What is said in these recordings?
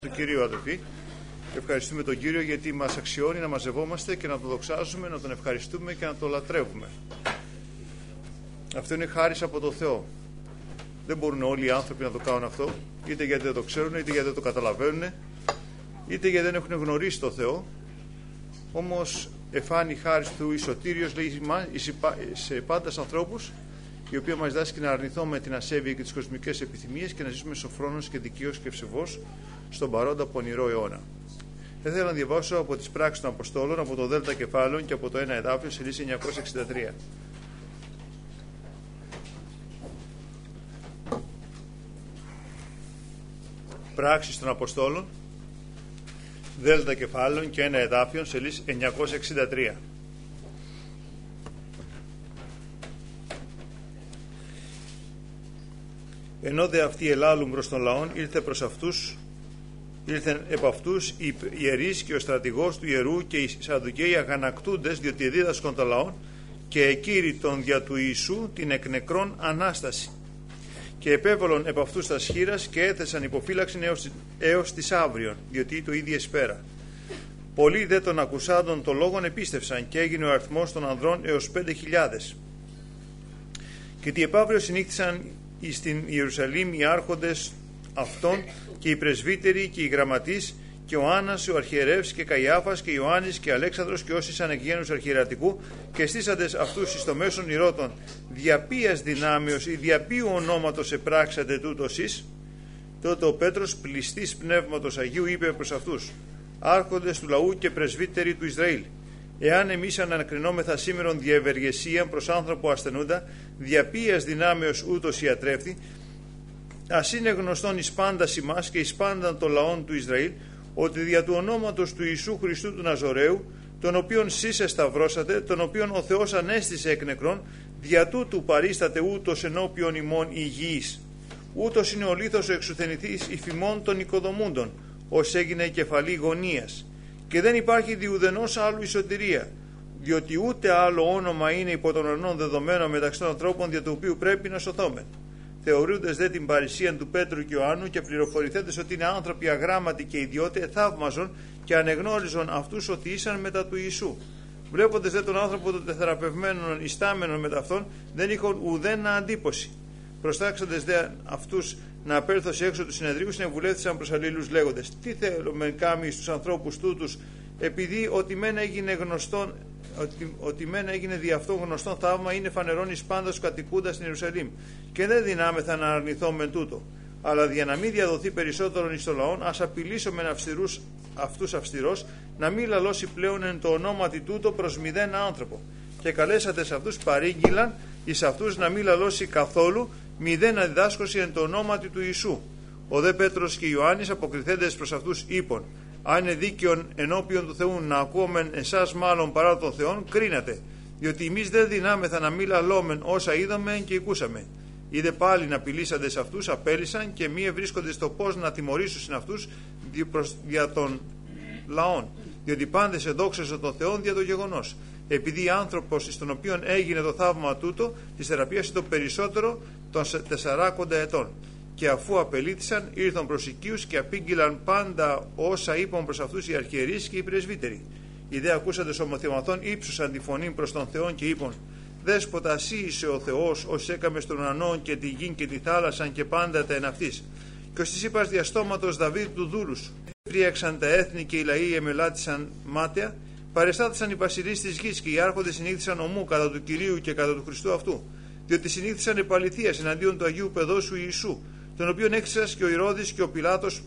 Του Κυρίου, αδελφοί, ευχαριστούμε τον Κύριο γιατί μας αξιώνει να μαζευόμαστε και να τον δοξάζουμε, να τον ευχαριστούμε και να τον λατρεύουμε. Αυτό είναι χάρις από το Θεό. Δεν μπορούν όλοι οι άνθρωποι να το κάνουν αυτό, είτε γιατί δεν το ξέρουν, είτε γιατί δεν το καταλαβαίνουν, είτε γιατί δεν έχουν γνωρίσει το Θεό. Όμως εφάνει χάρις του εις σωτήριος, λέει, σε πάντας ανθρώπους, η οποία μας δάσκει να αρνηθούμε την ασέβεια και τις κοσμικές επιθυμίες και να ζήσουμε σοφρόνος και δικαίος και ευσεβώς στον παρόντα πονηρό αιώνα. Θα ήθελα να διαβάσω από τις πράξεις των Αποστόλων, από το Δέλτα κεφάλαιο και από το 1 εδάφιο, σελίδα 963. Πράξεις των Αποστόλων, Δέλτα κεφάλαιο και 1 εδάφιο, σελίδα 963. Ενώ δε αυτοί ελάλουν προς τον λαόν, ήλθεν επ' αυτούς οι ιερείς και ο στρατηγός του ιερού και οι Σαδδουκαίοι αγανακτούντες, διότι εδίδασκον των λαών και εκήρυτον δια του Ιησού την εκ νεκρών Ανάσταση. Και επέβαλον επ' αυτούς τα σχήρας και έθεσαν υποφύλαξην έως της αύριον, διότι το ίδιο εσπέρα. Πολλοί δε των ακουσάντων των λόγων επίστευσαν και έγινε ο αριθμός των ανδρών έως 5.000. Και τι επαύριο συνήχθησαν στην Ιερουσαλήμ οι άρχοντες αυτών και οι πρεσβύτεροι και οι γραμματείς και ο Άννας, ο αρχιερεύς και Καϊάφας και Ιωάννης και Αλέξανδρος και όσοι σαν εκγένους αρχιερατικού και στήσαντες αυτούς εις το μέσον ηρώτων, διαπίας δυνάμεως ή διαπίου ονόματος επράξατε τούτος εις. Τότε ο Πέτρος, πληστής πνεύματος Αγίου, είπε προς αυτούς, άρχοντες του λαού και πρεσβύτεροι του Ισραήλ, εάν εμείς ανακρινόμεθα σήμερον διαευεργεσίαν προς άνθρωπο ασθενούντα, διαπίας δυνάμεως ούτως ιατρεύτη, ας είναι γνωστόν εις πάντας ημάς και εις πάνταν των λαών του Ισραήλ, ότι δια του ονόματος του Ιησού Χριστού του Ναζωραίου, τον οποίον σεις εσταυρώσατε, τον οποίον ο Θεός ανέστησε εκ νεκρών, δια τούτου παρίσταται ούτως ενώπιον ημών υγιής. Ούτως είναι ο λίθος ο εξουθενηθής υφημών των οικοδομούντων, ως έγινε κεφαλή γωνίας. Και δεν υπάρχει διουδενός άλλου η σωτηρία, διότι ούτε άλλο όνομα είναι υπό των ουρανών δεδομένο μεταξύ των ανθρώπων δια του οποίου πρέπει να σωθόμεν. Θεωρούντες δε την παρησίαν του Πέτρου και Ιωάννου και πληροφορηθέντες ότι είναι άνθρωποι αγράμματοι και ιδιώτε, θαύμαζον και ανεγνώριζον αυτούς ότι ήσαν μετά του Ιησού. Βλέποντες δε τον άνθρωπο των τεθεραπευμένων ιστάμενων μετά αυτόν, δεν είχαν ουδένα αντίποση. Προστάξαντες δε αυτούς να απέλθω έξω του συνεδρίου, συνεβουλεύθησαν προς αλλήλους λέγοντες, τι θέλουμε κάμει στους ανθρώπους τούτους, επειδή ότι μεν έγινε δι' αυτό γνωστόν θαύμα είναι φανερόν εις πάντας κατοικούντας στην Ιερουσαλήμ, και δεν δυνάμεθα να αρνηθόμεν τούτο. Αλλά για να μην διαδοθεί περισσότερον εις το λαόν, ας απειλήσομεν αυτούς αυστηρός, να μην λαλώσει πλέον εν το ονόματι τούτο προς μηδέν άνθρωπο. Και καλέσατε σε αυτούς παρήγγειλαν εις αυτούς να μην λαλώσει καθόλου μηδέν διδάσκωση εν το ονόματι του Ιησού. Ο δε Πέτρος και Ιωάννης αποκριθέντες προς αυτούς είπον, αν είναι δίκαιον ενώπιον του Θεού να ακούομεν εσάς μάλλον παρά των Θεών, κρίνατε, διότι εμείς δεν δυνάμεθα να μη λαλόμεν όσα είδαμε και ακούσαμε. Είδε πάλι να απειλήσαντε σε αυτούς, απέλησαν και μη ευρίσκονται στο πώς να τιμωρήσουν αυτούς δια των λαών, διότι πάντες εδόξασαν τον Θεόν δια το γεγονός. Επειδή άνθρωπος στον οποίον έγινε το θαύμα τούτο, της θεραπείας το περισσότερο των 40 ετών. Και αφού απελήθησαν, ήρθαν προς οικείους και απήγγειλαν πάντα όσα είπαν προς αυτούς οι αρχιερείς και οι πρεσβύτεροι. Οι δε ακούσαντες ομοθυμαθών ύψουσαν τη φωνή προς τον Θεόν και είπαν, Δέσποτα, εσύ είσαι ο Θεός, ως έκαμε στον ουρανό και τη γη και τη θάλασσαν και πάντα τα εν αυτής. Και ως της είπας διαστόματος Δαβίδ του δούλου σου. Φρίαξαν τα έθνη και οι λαοί εμελάτησαν μάταια. Παρεστάθησαν οι βασιλείς της γης και οι άρχοντες συνήθισαν ομού κατά του Κυρίου και κατά του Χριστού αυτού. Διότι συνήθισαν επαληθείας εναντίον του Αγίου Παιδόσου Ιησού, τον οποίον έξισας και ο Ηρώδης και ο Πιλάτος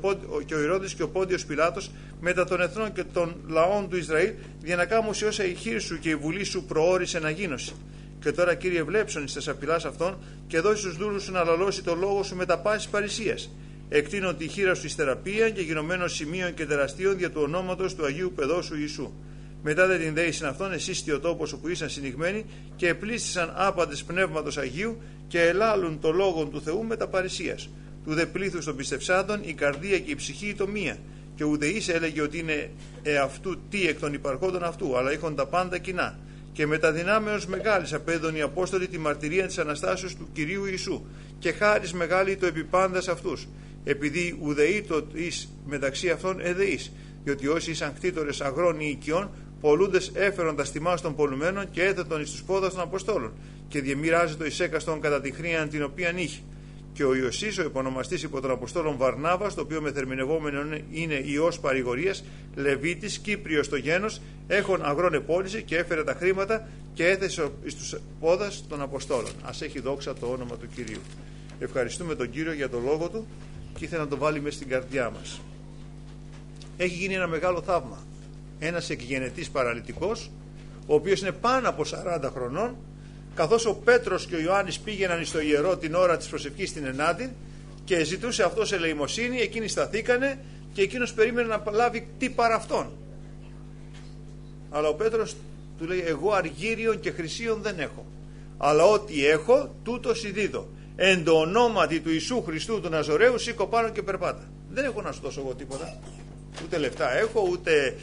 και ο Πόντιος Πιλάτος μετά των εθνών και των λαών του Ισραήλ, για να κάμωση όσα η χείρ σου και η βουλή σου προόρισε να γίνωση. Και τώρα, Κύριε, βλέψον εις τας απειλάς αυτών και δώσει στους δούλους σου να λαλώσει το λόγο σου με τα πάσης παρησίας. Εκτείνω τη χείρα σου εις θεραπεία και γινωμένο σημείων και τεραστίων δια του ονόματος του Αγίου Παιδόσου Ιησού. Μετά δε την δέησιν αυτόν εσύστη ο τόπος όπου ήσαν συνηγμένοι και επλήστησαν άπαντες πνεύματος Αγίου και ελάλουν το λόγον του Θεού με τα παρησίας. Του δε πλήθους των πιστευσάντων η καρδία και η ψυχή το μία. Και ουδε εις έλεγε ότι είναι εαυτού τι εκ των υπαρχόντων αυτού, αλλά είχαν τα πάντα κοινά. Και με τα δυνάμεως μεγάλης απέδων οι Απόστολοι τη μαρτυρία της Αναστάσεως του Κυρίου Ιησού, και χάρις μεγάλη το επιπάντας αυτούς. επειδή ουδεήτο εις μεταξύ αυτών εδεείς, διότι όσοι ήσαν κτήτορες αγρών ή οικειών, πολλούντες έφερον τα στιμάς των πολλουμένων και έθετον εις τους πόδας των Αποστόλων, και διεμοιράζεται εις έκαστον κατά τη χρήαν την οποίαν είχε. Και ο Ιωσής, ο επωνομαστής υπό των Αποστόλων Βαρνάβας, το οποίο μεθερμινευόμενο είναι ιός παρηγορίας, Λεβίτης, Κύπριος το γένος, έχων αγρών επόλυσε και έφερε τα χρήματα και έθεσε εις τους πόδας των Αποστόλων. Ας έχει δόξα το όνομα του Κυρίου. Ευχαριστούμε τον Κύριο για τον λόγο του και ήθελα να το βάλει μέσα στην καρδιά μας. Έχει γίνει ένα μεγάλο θαύμα. Ένας εκγενετής παραλυτικός, ο οποίος είναι πάνω από 40 χρονών, καθώς ο Πέτρος και ο Ιωάννης πήγαιναν στο ιερό την ώρα της προσευχής στην Ενάτη και ζητούσε αυτός ελεημοσύνη, εκείνοι σταθήκανε και εκείνος περίμενε να λάβει τι παρά αυτόν. Αλλά ο Πέτρος του λέει: εγώ αργύριον και χρυσίον δεν έχω, αλλά ό,τι έχω τούτο δίδω. Εν το ονόματι του Ιησού Χριστού του Ναζωραίου σήκω πάνω και περπάτα. Δεν έχω να σου δώσω εγώ τίποτα. Ούτε λεφτά έχω, ούτε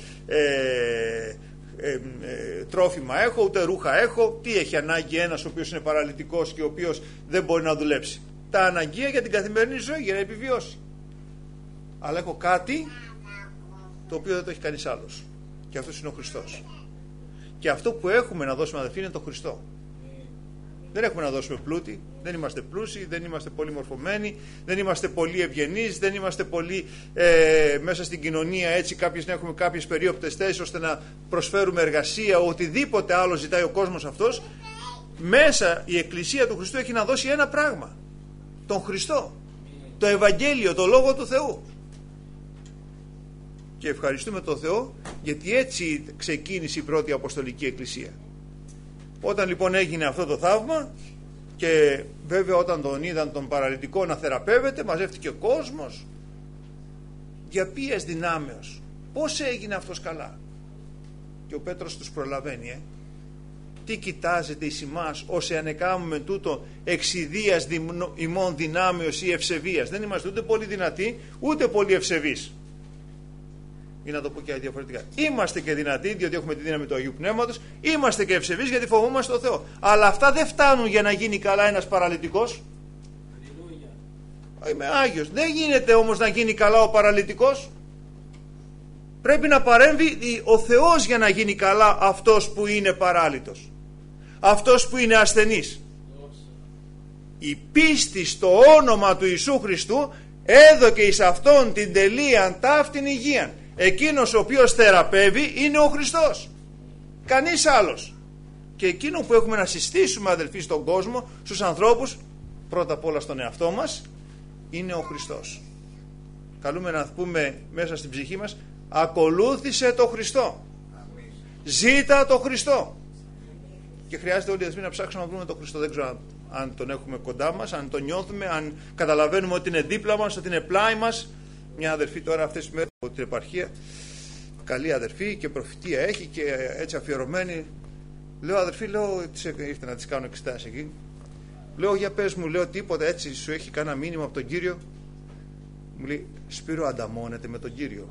τρόφιμα έχω, ούτε ρούχα έχω. Τι έχει ανάγκη ένας ο οποίος είναι παραλυτικός και ο οποίος δεν μπορεί να δουλέψει? Τα αναγκαία για την καθημερινή ζωή, για να επιβιώσει. Αλλά έχω κάτι το οποίο δεν το έχει κανείς άλλος, και αυτός είναι ο Χριστός. Και αυτό που έχουμε να δώσουμε, αδελφοί, είναι το Χριστό. Δεν έχουμε να δώσουμε πλούτη, δεν είμαστε πλούσιοι, δεν είμαστε πολύ μορφωμένοι, δεν είμαστε πολύ ευγενείς, δεν είμαστε πολύ μέσα στην κοινωνία έτσι να έχουμε κάποιες περίοπτες θέσεις ώστε να προσφέρουμε εργασία, οτιδήποτε άλλο ζητάει ο κόσμος αυτός. Μέσα η Εκκλησία του Χριστού έχει να δώσει ένα πράγμα: τον Χριστό, το Ευαγγέλιο, το Λόγο του Θεού. Και ευχαριστούμε τον Θεό, γιατί έτσι ξεκίνησε η πρώτη Αποστολική Εκκλησία. Όταν λοιπόν έγινε αυτό το θαύμα, και βέβαια όταν τον είδαν τον παραλυτικό να θεραπεύεται, μαζεύτηκε ο κόσμος. Για ποιες δυνάμεως, πώς έγινε αυτός καλά? Και ο Πέτρος τους προλαβαίνει. Τι κοιτάζετε εις ημάς, ως εάν εκάμουμε τούτο εξιδίας ημών δυνάμεως ή ευσεβίας? Δεν είμαστε ούτε πολύ δυνατοί, ούτε πολύ ευσεβείς. Ή να το πω και διαφορετικά, είμαστε και δυνατοί διότι έχουμε τη δύναμη του Αγίου Πνεύματος, είμαστε και ευσεβείς γιατί φοβόμαστε τον Θεό. Αλλά αυτά δεν φτάνουν για να γίνει καλά ένας παραλυτικός. Είμαι Άγιος. Δεν γίνεται όμως να γίνει καλά ο παραλυτικός. Πρέπει να παρέμβει ο Θεός για να γίνει καλά αυτός που είναι παράλυτος, αυτός που είναι ασθενής. Η πίστη στο όνομα του Ιησού Χριστού έδωκε εις αυτόν την τελείαν ταύτην υγείαν. Εκείνος ο οποίος θεραπεύει είναι ο Χριστός, κανείς άλλος. Και εκείνο που έχουμε να συστήσουμε, αδελφοί, στον κόσμο, στους ανθρώπους, πρώτα απ' όλα στον εαυτό μας, είναι ο Χριστός. Καλούμε να πούμε μέσα στην ψυχή μας: ακολούθησε το Χριστό, ζήτα το Χριστό. Και χρειάζεται όλοι οι αδελφοί να ψάξουμε να βρούμε τον Χριστό. Δεν ξέρω αν τον έχουμε κοντά μας, αν τον νιώθουμε, αν καταλαβαίνουμε ότι είναι δίπλα μας, ότι είναι πλάι μας. Μια αδερφή τώρα αυτές τις μέρες από την επαρχία, καλή αδερφή και προφητεία έχει και έτσι αφιερωμένη. Λέω: αδερφή, ήρθε να της κάνω εξετάσεις εκεί. Λέω: για πες μου, λέω, τίποτα έτσι σου έχει κάνα μήνυμα από τον Κύριο? Μου λέει: Σπύρο, ανταμώνεται με τον Κύριο.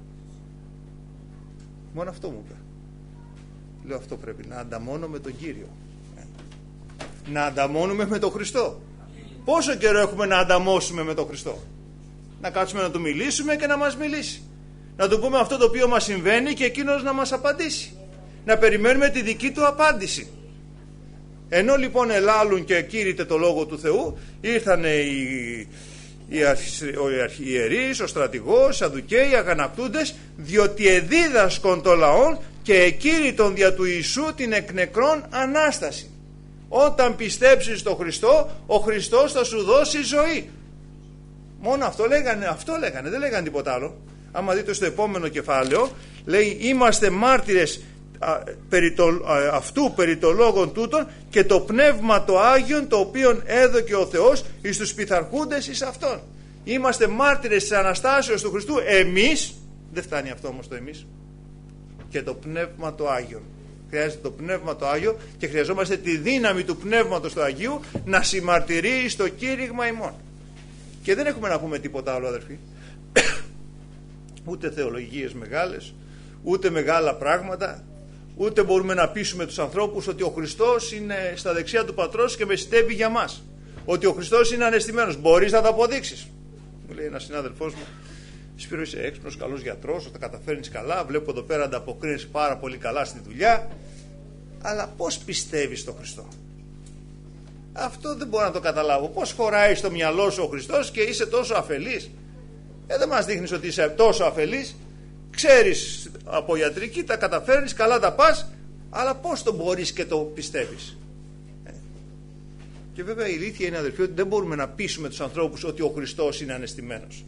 Μόνο αυτό μου είπε. Λέω: αυτό πρέπει, να ανταμώνω με τον Κύριο. Να ανταμώνουμε με τον Χριστό. Πόσο καιρό έχουμε να ανταμώσουμε με τον Χριστό? Να κάτσουμε να του μιλήσουμε και να μας μιλήσει. Να του πούμε αυτό το οποίο μας συμβαίνει και εκείνος να μας απαντήσει. Να περιμένουμε τη δική του απάντηση. Ενώ λοιπόν ελάλουν και κήρυτε το Λόγο του Θεού, ήρθαν οι ιερείς, ο στρατηγός, οι Σαδουκαίοι, οι αγανακτούντες, διότι εδίδασκον το λαόν και εκήρυτον δια του Ιησού την εκ νεκρών Ανάσταση. Όταν πιστέψεις στον Χριστό, ο Χριστός θα σου δώσει ζωή. Μόνο αυτό λέγανε, δεν λέγανε τίποτα άλλο. Άμα δείτε στο επόμενο κεφάλαιο, λέει: είμαστε μάρτυρες περί το λόγων τούτων και το πνεύμα το Άγιον το οποίον έδωκε ο Θεός εις τους πειθαρχούντες εις αυτόν. Είμαστε μάρτυρες της Αναστάσεως του Χριστού εμείς. Δεν φτάνει αυτό όμως το εμείς. Και το πνεύμα το Άγιον. Χρειάζεται το πνεύμα το Άγιο και χρειαζόμαστε τη δύναμη του πνεύματος του Αγίου να συμμαρτυρεί στο κήρυγμα ημών. Και δεν έχουμε να πούμε τίποτα άλλο, αδερφοί. Ούτε θεολογίες μεγάλες, ούτε μεγάλα πράγματα, ούτε μπορούμε να πείσουμε τους ανθρώπους ότι ο Χριστός είναι στα δεξιά του Πατρός και μεσητεύει για μας. Ότι ο Χριστός είναι ανεστημένος. Μπορείς να το αποδείξεις? Μου λέει ένας συνάδελφός μου, Σπύρο, είσαι έξυπνος, καλός γιατρός, τα καταφέρνεις καλά, βλέπω εδώ πέρα ανταποκρίνεις πάρα πολύ καλά στη δουλειά, αλλά πώς πιστεύεις στον Χριστό? Αυτό δεν μπορώ να το καταλάβω. Πώς χωράει στο μυαλό σου ο Χριστός και είσαι τόσο αφελής? Δεν μας δείχνεις ότι είσαι τόσο αφελής. Ξέρεις από ιατρική, τα καταφέρνεις, καλά τα πας, αλλά πώς το μπορείς και το πιστεύεις? Και βέβαια η αλήθεια είναι, αδελφοί, ότι δεν μπορούμε να πείσουμε τους ανθρώπους ότι ο Χριστός είναι ανεστημένος.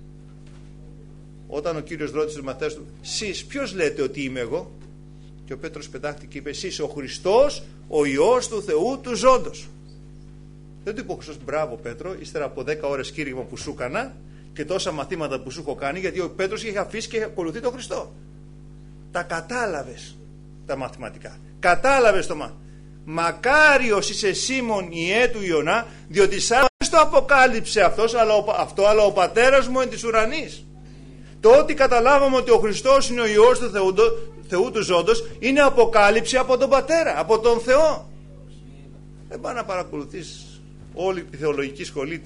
Όταν ο Κύριος ρώτησε τους μαθητές του, εσείς ποιος λέτε ότι είμαι εγώ? Και ο Πέτρος πετάχτηκε και είπε, εσύ είσαι ο Χριστός, ο Υιός του Θεού του ζώντος. Δεν του είπε ο Χριστός, μπράβο Πέτρο, ύστερα από 10 ώρες κήρυγμα που σου έκανα και τόσα μαθήματα που σου έχω κάνει, γιατί ο Πέτρος είχε αφήσει και είχε ακολουθεί τον Χριστό. Τα κατάλαβες τα μαθηματικά. Κατάλαβες το μάθημα. Μακάριος είσαι Σίμων Ιέ του Ιωνά, διότι σαν το αποκάλυψε αλλά ο πατέρας μου εν της ουρανής. Το ότι καταλάβαμε ότι ο Χριστός είναι ο Υιός του Θεού του ζώντος είναι αποκάλυψη από τον Πατέρα, από τον Θεό. Δεν πάει να παρακολουθείς όλη τη θεολογική σχολή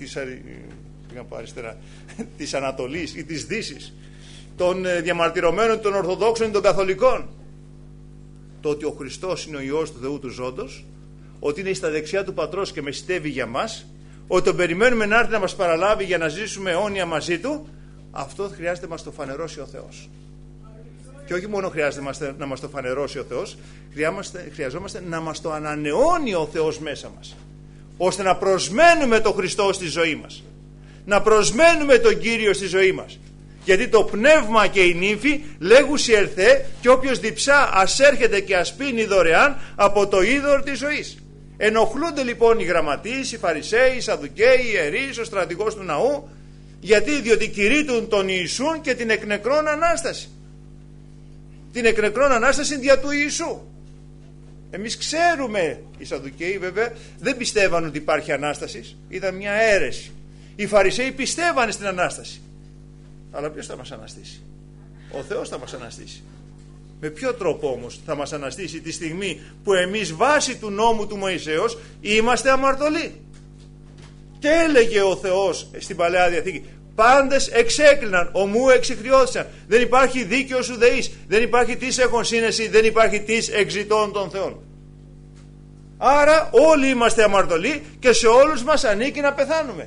της Ανατολής ή της Δύσης, των διαμαρτυρωμένων, των Ορθοδόξων ή των Καθολικών. Το ότι ο Χριστός είναι ο Υιός του Θεού του ζώντος, ότι είναι στα δεξιά του Πατρός και μεσητεύει για μας, ότι τον περιμένουμε να έρθει να μας παραλάβει για να ζήσουμε αιώνια μαζί του, αυτό χρειάζεται να μας το φανερώσει ο Θεός. Και όχι μόνο χρειάζεται να μας το φανερώσει ο Θεός, χρειαζόμαστε να μας το ανανεώνει ο Θεός μέσα μας, ώστε να προσμένουμε τον Χριστό στη ζωή μας, να προσμένουμε τον Κύριο στη ζωή μας. Γιατί το πνεύμα και η νύμφη λέγουσι ερθέ, και όποιος διψά ας έρχεται και ας πίνει δωρεάν από το είδωρ της ζωής. Ενοχλούνται λοιπόν οι γραμματείς, οι Φαρισαίοι, οι Σαδδουκαίοι, οι ιερείς, ο στρατηγός του ναού. Γιατί? Διότι κηρύττουν τον Ιησούν και την εκνεκρόν Ανάσταση. Την εκνεκρόν Ανάσταση δια του Ιησού. Εμείς ξέρουμε, οι Σαδδουκαίοι βέβαια δεν πιστεύαν ότι υπάρχει Ανάσταση, ήταν μια αίρεση. Οι Φαρισαίοι πιστεύαν στην Ανάσταση. Αλλά ποιος θα μας αναστήσει? Ο Θεός θα μας αναστήσει. Με ποιο τρόπο όμως θα μας αναστήσει τη στιγμή που εμείς βάσει του νόμου του Μωυσέως είμαστε αμαρτωλοί? Και έλεγε ο Θεός στην Παλαιά Διαθήκη, πάντες εξέκλειναν, ομού εξηχριώθησαν, δεν υπάρχει δίκαιος ουδεής, δεν υπάρχει της έχων σύνεση, δεν υπάρχει της εξητών των Θεών. Άρα όλοι είμαστε αμαρτωλοί και σε όλους μας ανήκει να πεθάνουμε.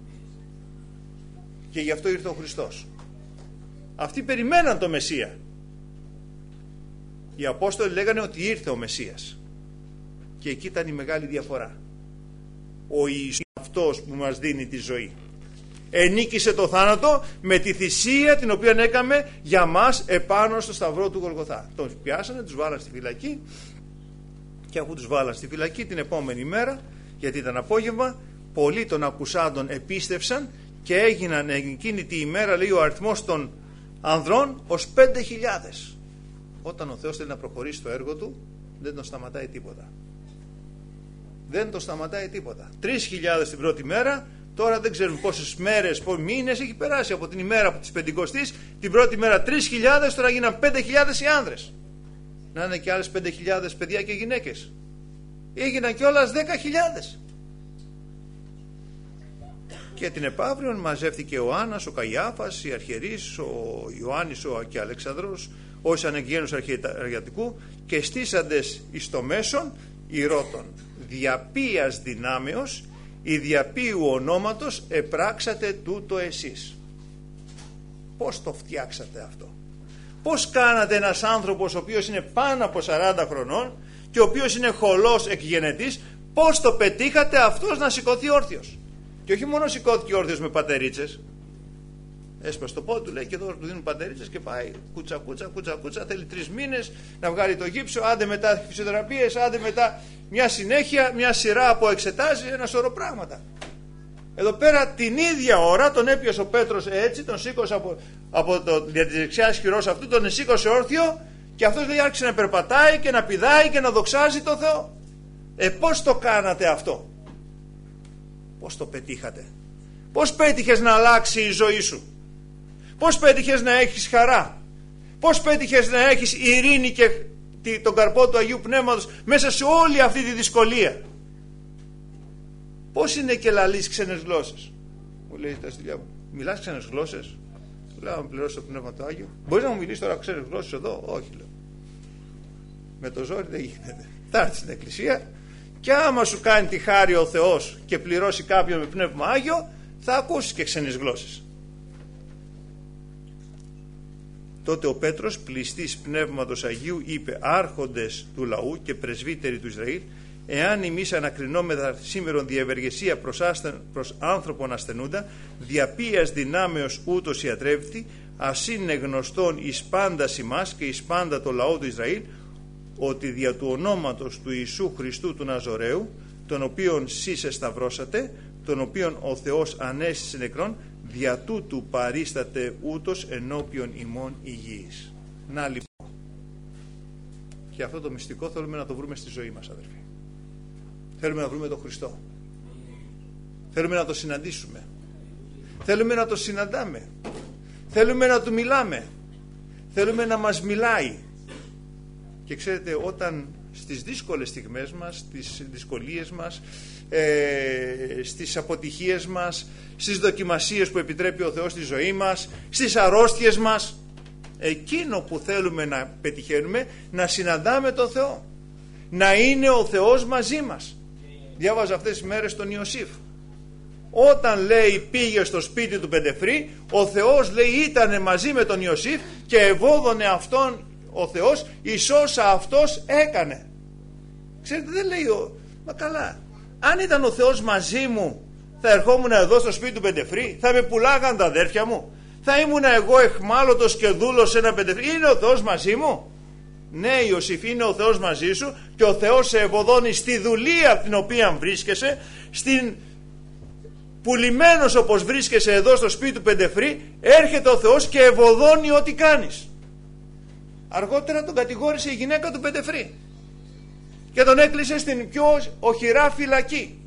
Και γι' αυτό ήρθε ο Χριστός. Αυτοί περιμέναν το Μεσσία. Οι Απόστολοι λέγανε ότι ήρθε ο Μεσσίας. Και εκεί ήταν η μεγάλη διαφορά. Ο Ιησούς είναι αυτός που μας δίνει τη ζωή. Ενίκησε το θάνατο με τη θυσία την οποία έκαμε για μας επάνω στο σταυρό του Γολγοθά. Τον πιάσανε, τους βάλαν στη φυλακή, και αφού τους βάλαν στη φυλακή την επόμενη μέρα, γιατί ήταν απόγευμα, πολλοί των ακουσάντων επίστευσαν και έγιναν εκείνη τη ημέρα, λέει, ο αριθμός των ανδρών ως 5.000. Όταν ο Θεός θέλει να προχωρήσει το έργο του, δεν τον σταματάει τίποτα. Δεν τον σταματάει τίποτα. 3.000 την πρώτη μέρα, τώρα δεν ξέρουμε πόσες μέρες, πόσες μήνες έχει περάσει από την ημέρα της Πεντηκοστής. Την πρώτη μέρα 3.000, τώρα γίναν 5.000 οι άνδρες. Να είναι και άλλες 5.000 παιδιά και γυναίκες. Έγιναν κιόλας 10.000. Και την επαύριον μαζεύτηκε ο Άννας, ο Καϊάφας, οι αρχιερείς, ο Ιωάννης και Αλεξανδρός, όσοι ανεγγένους αρχιατικού, και στήσαντες εις το μέσον ηρώτων. Διαπίας δυνάμεως, η διαπίου ονόματος επράξατε τούτο εσείς. Πώς το φτιάξατε αυτό? Πώς κάνατε ένας άνθρωπος ο οποίος είναι πάνω από 40 χρονών και ο οποίος είναι χολός εκγενετής, πώς το πετύχατε αυτός να σηκωθεί όρθιος? Και όχι μόνο σηκώθηκε όρθιος με πατερίτσες, έσπασε το πόδι του, λέει, και εδώ του δίνουν πατερίτσες και πάει κούτσα, θέλει 3 μήνες να βγάλει το γύψο, άντε μετά φυσιοθεραπείες, άντε μετά μια συνέχεια, μια σειρά από εξετάσεις, ένα σωρό πράγματα. Εδώ πέρα την ίδια ώρα τον έπιασε ο Πέτρος έτσι, τον σήκωσε από το δεξιά χειρός αυτού, τον σήκωσε όρθιο, και αυτός, λέει, άρχισε να περπατάει και να πηδάει και να δοξάζει το Θεό. Πώς το κάνατε αυτό? Πώς το πετύχατε? Πώς πέτυχες να αλλάξει η ζωή σου? Πώς πέτυχες να έχεις χαρά? Πώς πέτυχες να έχεις ειρήνη και τον καρπό του Αγίου Πνεύματος μέσα σε όλη αυτή τη δυσκολία? Πώς είναι και λαλείς ξένες γλώσσες? Μου λέει τα στυλιά μου, Μιλάς ξένες γλώσσες? Λέω, αν πληρώσει το Πνεύμα του Άγιο. Μπορείς να μου μιλήσεις τώρα ξένες γλώσσες εδώ? Όχι, λέω. Με το ζόρι δεν γίνεται. Θα έρθει στην εκκλησία και άμα σου κάνει τη χάρη ο Θεός και πληρώσει κάποιον με Πνεύμα Άγιο, θα ακούσεις και ξένες γλώσσες. Τότε ο Πέτρος, πληστής Πνεύματος Αγίου, είπε: άρχοντες του λαού και πρεσβύτεροι του Ισραήλ, εάν εμείς ανακρινόμεθα σήμερον διευεργεσία προς άνθρωπον ασθενούντα, διαπίας δυνάμεως ούτως ιατρεύτη, ας είναι γνωστόν εις πάντας ημάς και εις πάντα το λαό του Ισραήλ, ότι δια του ονόματος του Ιησού Χριστού του Ναζωραίου, τον οποίον σεις εσταυρώσατε, τον οποίον ο Θεός ανέστησε νεκρών, δια τούτου παρίσταται ούτως ενώπιον ημών υγιής. Να λοιπόν, και αυτό το μυστικό θέλουμε να το βρούμε στη ζωή μας, αδερφοί. Θέλουμε να βρούμε τον Χριστό. Θέλουμε να το συναντήσουμε. Θέλουμε να το συναντάμε. Θέλουμε να του μιλάμε. Θέλουμε να μας μιλάει. Και ξέρετε, όταν στις δύσκολες στιγμές μας, στις δυσκολίες μας, στις αποτυχίες μας, στις δοκιμασίες που επιτρέπει ο Θεός στη ζωή μας, στις αρρώστιες μας, εκείνο που θέλουμε να πετυχαίνουμε, να συναντάμε τον Θεό, να είναι ο Θεός μαζί μας. Διάβαζα αυτές τις μέρες τον Ιωσήφ. Όταν λέει πήγε στο σπίτι του Πεντεφρή, ο Θεός λέει ήτανε μαζί με τον Ιωσήφ και ευώδωνε αυτόν ο Θεός εις όσα αυτός έκανε. Ξέρετε, δεν λέει μα καλά, αν ήταν ο Θεός μαζί μου, θα ερχόμουν εδώ στο σπίτι του Πεντεφρή, θα με πουλάγαν τα αδέρφια μου, θα ήμουν εγώ εχμάλωτος και δούλος σε ένα Πεντεφρή? Είναι ο Θεός μαζί μου? Ναι, Ιωσήφ, είναι ο Θεός μαζί σου και ο Θεός σε ευωδώνει στη δουλεία την οποία βρίσκεσαι, στην πουλημένος όπως βρίσκεσαι εδώ στο σπίτι του Πεντεφρή, έρχεται ο Θεός και ευωδώνει ό,τι κάνεις. Αργότερα τον κατηγόρησε η γυναίκα του Πεντεφρή και τον έκλεισε στην πιο οχυρά φυλακή.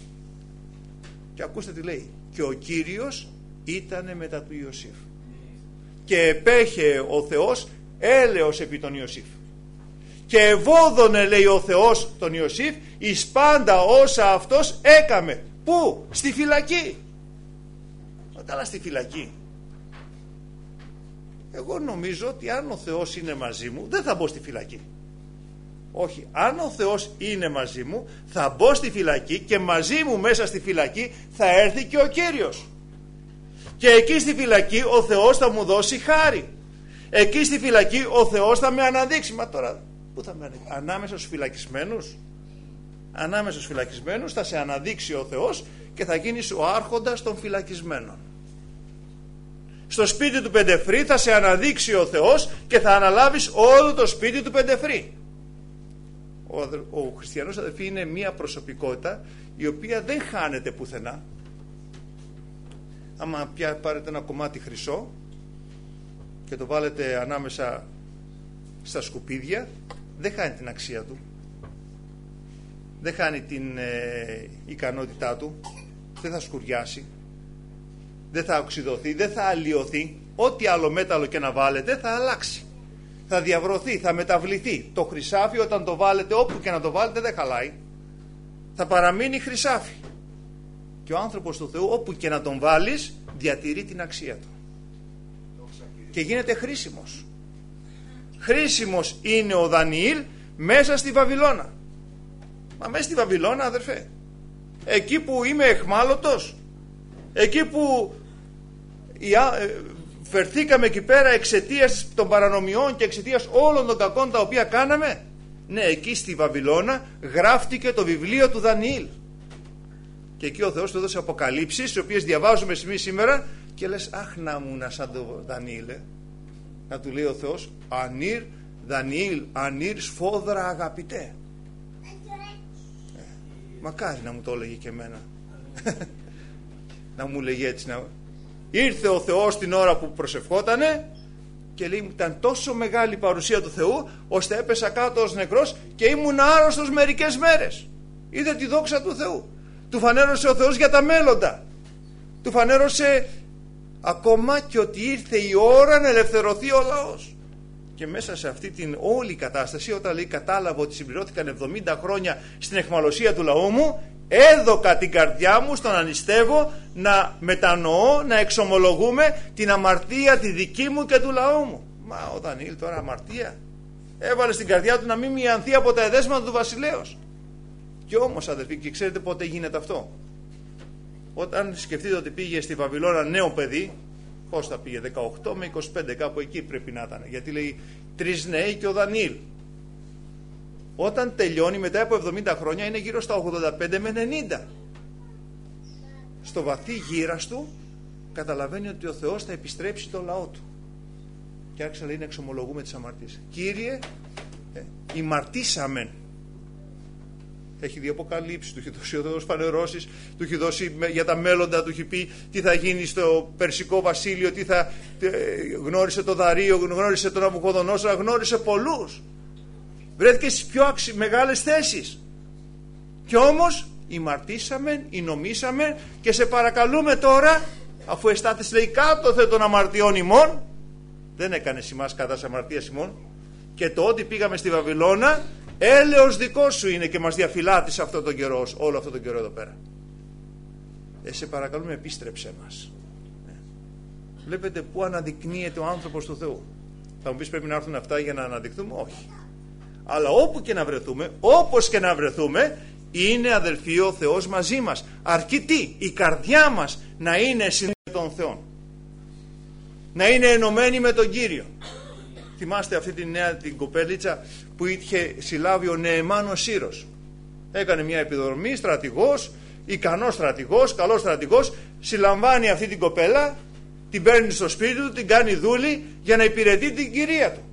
Και ακούστε τι λέει: και ο Κύριος ήτανε μετά του Ιωσήφ και επέχε ο Θεός έλεος επί τον Ιωσήφ και ευώδωνε, λέει, ο Θεός τον Ιωσήφ εις πάντα όσα αυτός έκαμε. Πού? Στη φυλακή. Καλά, στη φυλακή. Εγώ νομίζω ότι αν ο Θεός είναι μαζί μου, δεν θα μπω στη φυλακή. Όχι, αν ο Θεός είναι μαζί μου, θα μπω στη φυλακή και μαζί μου μέσα στη φυλακή θα έρθει και ο Κύριος. Και εκεί στη φυλακή ο Θεός θα μου δώσει χάρη. Εκεί στη φυλακή ο Θεός θα με αναδείξει. Μα τώρα πού θα με αναδείξει? Ανάμεσα στους φυλακισμένους? Ανάμεσα στους φυλακισμένους θα σε αναδείξει ο Θεός και θα γίνεις ο άρχοντας των φυλακισμένων. Στο σπίτι του Πεντεφρή θα σε αναδείξει ο Θεός και θα αναλάβεις όλο το σπίτι του Πεντεφρή. Ο χριστιανός, αδελφοί, είναι μια προσωπικότητα η οποία δεν χάνεται πουθενά. Άμα πάρετε ένα κομμάτι χρυσό και το βάλετε ανάμεσα στα σκουπίδια, δεν χάνει την αξία του, δεν χάνει την ικανότητά του, δεν θα σκουριάσει, δεν θα οξυδωθεί, δεν θα αλλοιωθεί. Ό,τι άλλο μέταλλο και να βάλετε θα αλλάξει, θα διαβρωθεί, θα μεταβληθεί. Το χρυσάφι όταν το βάλετε, όπου και να το βάλετε, δεν χαλάει, θα παραμείνει χρυσάφι. Και ο άνθρωπος του Θεού, όπου και να τον βάλεις, διατηρεί την αξία του και γίνεται χρήσιμος. Χρήσιμος είναι ο Δανιήλ μέσα στη Βαβυλώνα. Μα μέσα στη Βαβυλώνα, αδερφέ, εκεί που είμαι εχμάλωτος, εκεί που φερθήκαμε εκεί πέρα εξαιτίας των παρανομιών και εξαιτίας όλων των κακών τα οποία κάναμε, ναι, εκεί στη Βαβυλώνα γράφτηκε το βιβλίο του Δανιήλ. Και εκεί ο Θεός του έδωσε αποκαλύψεις, τις οποίες διαβάζουμε εμείς σήμερα και λες, αχ, να ήμουν σαν το Δανιήλ. Να του λέει ο Θεός, ανήρ Δανιήλ, ανήρ σφόδρα αγαπητέ. Μακάρι να μου το έλεγε και εμένα. Να μου λέγει έτσι. Ήρθε ο Θεός την ώρα που προσευχότανε και λέει, ήταν τόσο μεγάλη η παρουσία του Θεού ώστε έπεσα κάτω ως νεκρός και ήμουν άρρωστος μερικές μέρες. Είδε τη δόξα του Θεού. Του φανέρωσε ο Θεός για τα μέλλοντα. Του φανέρωσε ακόμα και ότι ήρθε η ώρα να ελευθερωθεί ο λαός. Και μέσα σε αυτή την όλη κατάσταση, όταν λέει κατάλαβα ότι συμπληρώθηκαν 70 χρόνια στην αιχμαλωσία του λαού μου, Έδωκα την καρδιά μου στον ανιστεύω να μετανοώ, να εξομολογούμε την αμαρτία τη δική μου και του λαού μου. Μα ο Δανιήλ τώρα αμαρτία έβαλε στην καρδιά του να μην μιανθεί από τα εδέσματα του βασιλέως. Και όμως αδερφοί, και ξέρετε πότε γίνεται αυτό? Όταν σκεφτείτε ότι πήγε στη Βαβυλώνα νέο παιδί, πώς θα πήγε, 18 με 25, κάπου εκεί πρέπει να ήταν, γιατί λέει 3 νέοι και ο Δανιήλ. Όταν τελειώνει μετά από 70 χρόνια είναι γύρω στα 85 με 90. Στο βαθύ γύρας του καταλαβαίνει ότι ο Θεός θα επιστρέψει το λαό του. Και άρχισε λέει να εξομολογούμε τις αμαρτίες. Κύριε, ημαρτήσαμεν. Έχει δει αποκαλύψεις, του έχει δώσει ο Θεός φανερώσεις, του έχει δώσει για τα μέλλοντα, του έχει πει τι θα γίνει στο Περσικό βασίλειο, τι θα γνώρισε το Δαρείο, γνώρισε τον Ναβουχοδονόσορα, γνώρισε πολλούς. Βρέθηκε στις πιο μεγάλες θέσεις. Και όμως ημαρτήσαμε, νομίσαμε και σε παρακαλούμε τώρα, αφού αισθάτες λέει κάτωθε των αμαρτιών ημών, δεν έκανε ημάς κατά της αμαρτίας ημών, και το ότι πήγαμε στη Βαβυλώνα έλεος δικό σου είναι και μας διαφυλάττεις αυτό τον καιρό, όλο αυτό τον καιρό εδώ πέρα. Σε παρακαλούμε επίστρεψέ μας. Βλέπετε που αναδεικνύεται ο άνθρωπος του Θεού. Θα μου πεις πρέπει να έρθουν αυτά για να αναδειχθούμε? Όχι. Αλλά όπου και να βρεθούμε, όπως και να βρεθούμε, είναι αδελφοί ο Θεός μαζί μας. Αρκεί τι? Η καρδιά μας να είναι συνδεδεμένη με τον Θεό, να είναι ενωμένη με τον Κύριο. Θυμάστε αυτή τη νέα την κοπέλιτσα που είχε συλλάβει ο Νεεμάν ο Σύρος? Έκανε μια επιδρομή, στρατηγός, ικανός στρατηγός, καλός στρατηγός, συλλαμβάνει αυτή την κοπέλα, την παίρνει στο σπίτι του, την κάνει δούλη για να υπηρετεί την κυρία του.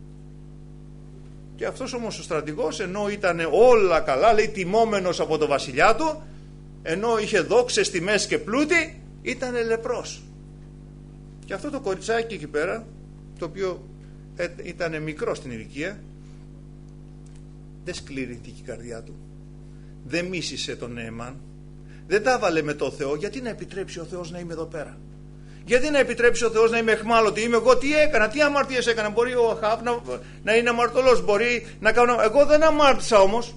Και αυτός όμως ο στρατηγός, ενώ ήταν όλα καλά, λέει τιμόμενος από το βασιλιά του, ενώ είχε δόξες, τιμές και πλούτη, ήταν λεπρός. Και αυτό το κοριτσάκι εκεί πέρα, το οποίο ήταν μικρό στην ηλικία, δεν σκληρήθηκε η καρδιά του, δεν μίσησε τον Νεεμάν, δεν τα έβαλε με το Θεό. Γιατί να επιτρέψει ο Θεός να είμαι εδώ πέρα? Γιατί να επιτρέψει ο Θεός να είμαι αιχμάλωτη? Είμαι εγώ, τι έκανα, τι αμαρτίες έκανα? Μπορεί ο Αχάβ να είναι αμαρτωλός, μπορεί να κάνω. Εγώ δεν αμάρτησα όμως.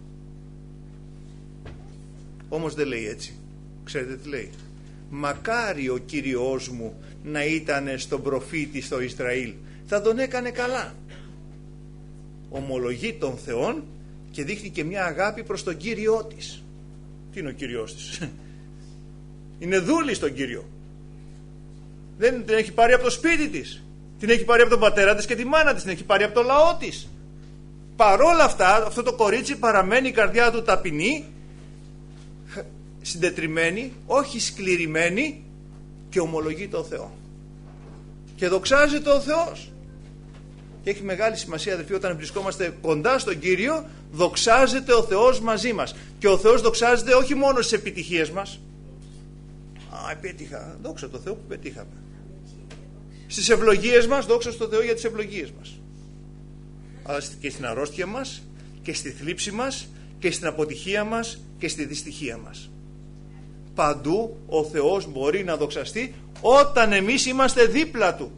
Όμως δεν λέει έτσι. Ξέρετε τι λέει? Μακάρι ο Κύριος μου να ήταν στον προφήτη στο Ισραήλ, θα τον έκανε καλά. Ομολογεί τον Θεόν και δείχνει και μια αγάπη προς τον Κύριό της. Τι είναι ο Κύριός της? Είναι δούλη στον Κύριο. Δεν την έχει πάρει από το σπίτι της, την έχει πάρει από τον πατέρα της και τη μάνα της, την έχει πάρει από το λαό της. Παρόλα αυτά αυτό το κορίτσι παραμένει η καρδιά του ταπεινή, συντετριμμένη, όχι σκληρημένη, και ομολογεί τον Θεό και δοξάζεται ο Θεός. Και έχει μεγάλη σημασία αδελφοί, όταν βρισκόμαστε κοντά στον Κύριο, δοξάζεται ο Θεός μαζί μας. Και ο Θεός δοξάζεται όχι μόνο στις επιτυχίες μας. Επέτυχα, δόξα τω Θεώ που πετύχαμε. Στις ευλογίες μας, δόξα στον Θεό για τις ευλογίες μας. Αλλά και στην αρρώστια μας, και στη θλίψη μας, και στην αποτυχία μας, και στη δυστυχία μας. Παντού ο Θεός μπορεί να δοξαστεί όταν εμείς είμαστε δίπλα Του.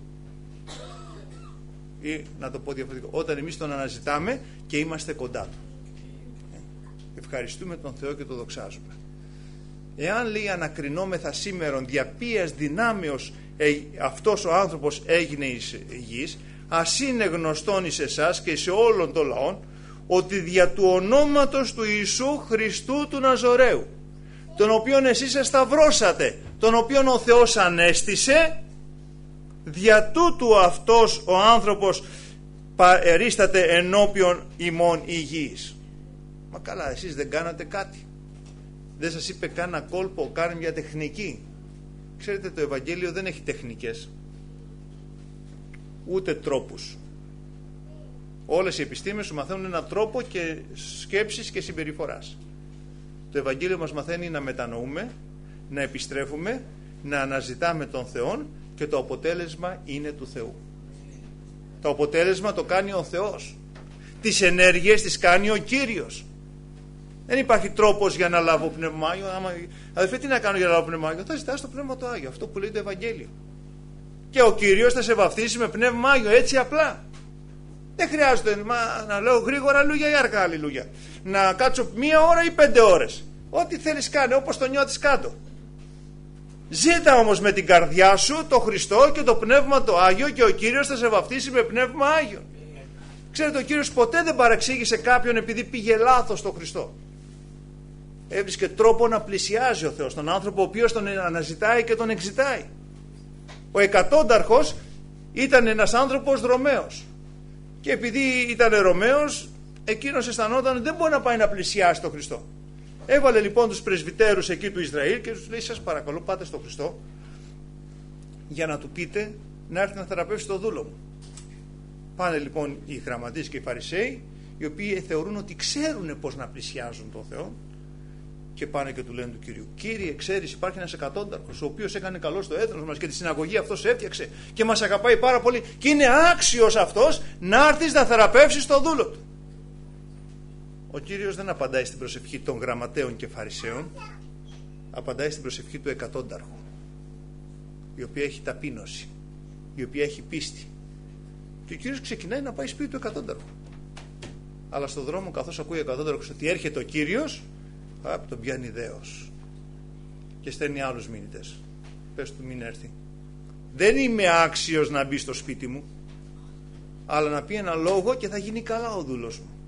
Ή να το πω διαφορετικά, όταν εμείς Τον αναζητάμε και είμαστε κοντά Του. Ευχαριστούμε τον Θεό και τον δοξάζουμε. Εάν λέει ανακρινόμεθα σήμερον δια ποίας δυνάμεως αυτός ο άνθρωπος έγινε εις γης, ας είναι γνωστόν εις εσάς και σε όλων των λαών ότι δια του ονόματος του Ιησού Χριστού του Ναζωραίου, τον οποίον εσείς εσταυρώσατε, τον οποίον ο Θεός ανέστησε, δια τούτου αυτός ο άνθρωπος ερίσταται ενώπιον ημών υγιής. Μα καλά, εσείς δεν κάνατε κάτι, δεν σας είπε κάνα κόλπο, κάνει μια τεχνική? Ξέρετε, το Ευαγγέλιο δεν έχει τεχνικές, ούτε τρόπους. Όλες οι επιστήμες σου μαθαίνουν έναν τρόπο και σκέψης και συμπεριφοράς. Το Ευαγγέλιο μας μαθαίνει να μετανοούμε, να επιστρέφουμε, να αναζητάμε τον Θεό, και το αποτέλεσμα είναι του Θεού. Το αποτέλεσμα το κάνει ο Θεός. Τις ενέργειες τις κάνει ο Κύριος. Δεν υπάρχει τρόπος για να λάβω Πνεύμα Άγιο. Αδελφέ, τι να κάνω για να λάβω Πνεύμα Άγιο? Θα ζητάς το Πνεύμα το Άγιο, αυτό που λέει το Ευαγγέλιο. Και ο Κύριος θα σε βαφτίσει με Πνεύμα Άγιο, έτσι απλά. Δεν χρειάζεται να λέω γρήγορα αλληλούια ή αργά αλληλούια. Να κάτσω 1 ώρα ή 5 ώρες. Ό,τι θέλεις κάνε, όπως το νιώθεις κάτω. Ζήτα όμως με την καρδιά σου το Χριστό και το Πνεύμα το Άγιο και ο Κύριος θα σε βαφτίσει με Πνεύμα Άγιο. Ξέρετε, ο Κύριος ποτέ δεν παραξήγησε κάποιον επειδή πήγε λάθος στο Χριστό. Έβρισκε τρόπο να πλησιάζει ο Θεός τον άνθρωπο ο οποίος τον αναζητάει και τον εξητάει. Ο εκατόνταρχος ήταν ένας άνθρωπος Ρωμαίος και επειδή ήταν Ρωμαίος εκείνος αισθανόταν ότι δεν μπορεί να πάει να πλησιάσει τον Χριστό. Έβαλε λοιπόν τους πρεσβυτέρους εκεί του Ισραήλ και τους λέει, σας παρακαλώ πάτε στον Χριστό για να του πείτε να έρθει να θεραπεύσει το δούλο μου. Πάνε λοιπόν οι γραμματείς και οι Φαρισαίοι, οι οποίοι θεωρούν ότι ξέρουν πώς να πλησιάζουν τον Θεό, και πάνε και του λένε του Κυρίου, Κύριε, ξέρεις, υπάρχει ένας εκατόνταρχος ο οποίος έκανε καλό στο έθνος μας και τη συναγωγή αυτός έφτιαξε και μας αγαπάει πάρα πολύ και είναι άξιος αυτός να έρθεις να θεραπεύσεις το δούλο του. Ο Κύριος δεν απαντάει στην προσευχή των γραμματέων και Φαρισαίων, απαντάει στην προσευχή του εκατόνταρχου, η οποία έχει ταπείνωση, η οποία έχει πίστη. Και ο Κύριος ξεκινάει να πάει σπίτι του εκατόνταρχου. Αλλά στον δρόμο, καθώς ακούει ο εκατόνταρχος ότι έρχεται ο Κύριος, τον πιάνει δέος και στέλνει άλλους μήνυτες. Πες του μην έρθει. Δεν είμαι άξιος να μπει στο σπίτι μου, αλλά να πει ένα λόγο και θα γίνει καλά ο δούλος μου.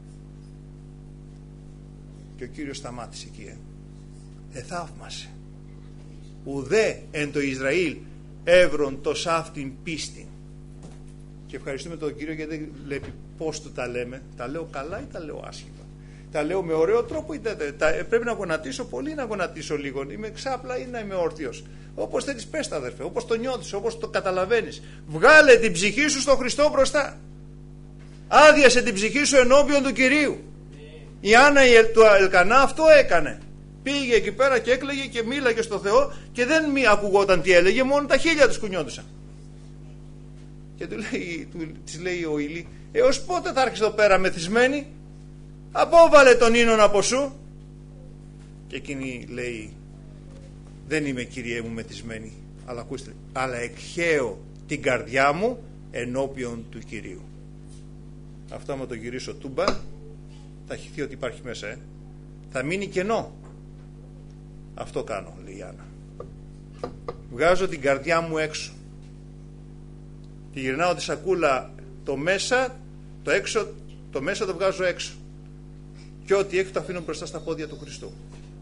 Και ο Κύριος σταμάτησε εκεί. Εθαύμασε. Ουδέ εν το Ισραήλ εύρον το σάφτην πίστη. Και ευχαριστούμε τον Κύριο γιατί δεν λέει πώς του τα λέμε. Τα λέω καλά ή τα λέω άσχημα? Τα λέω με ωραίο τρόπο ή πρέπει να γονατίσω πολύ ή να γονατίσω λίγο? Είμαι ξάπλα ή να είμαι όρθιος? Όπως θέλεις πες τα, αδερφέ, όπως το νιώθεις, όπως το καταλαβαίνεις. Βγάλε την ψυχή σου στον Χριστό μπροστά. Άδειασε την ψυχή σου ενώπιον του Κυρίου. Η Άννα του Ελκανά αυτό έκανε. Πήγε εκεί πέρα και έκλαιγε και μίλαγε στο Θεό και δεν ακουγόταν τι έλεγε, μόνο τα χείλια τους κουνιόντουσαν. Και της λέει ο Ηλί, έως πότε θα έρχεσαι εδώ πέρα μεθυσμένη? Απόβαλε τον ίνον από σου. Και εκείνη λέει, δεν είμαι Κυριέ μου μεθυσμένη, αλλά ακούστε, αλλά εκχέω την καρδιά μου ενώπιον του Κυρίου. Αυτό άμα το γυρίσω τούμπα θα χυθεί ότι υπάρχει μέσα, θα μείνει κενό. Αυτό κάνω, λέει η Άννα. Βγάζω την καρδιά μου έξω, τη γυρνάω τη σακούλα, το μέσα, το έξω, το μέσα το βγάζω έξω και ό,τι έξω το αφήνω μπροστά στα πόδια του Χριστού.